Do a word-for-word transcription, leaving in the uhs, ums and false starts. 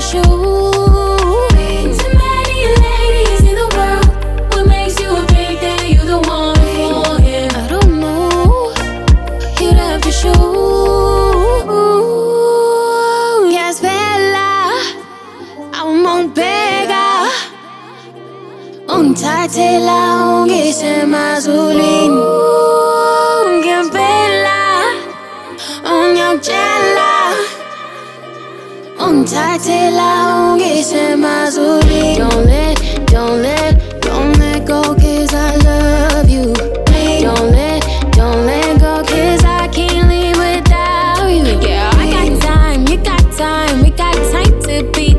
shoe. Too many ladies in the world. What makes you think that you the one for him? I don't know. You'd have to show. Yes, Bella, I'm on pega. Un tatela, un que se mazulin. Que bella, un yauchela. Un tatela, un que se mazulin. Don't let, don't let, don't let go, cause I love you. Don't let, don't let go, cause I can't live without you. Yeah, I got time, you got time, we got time to be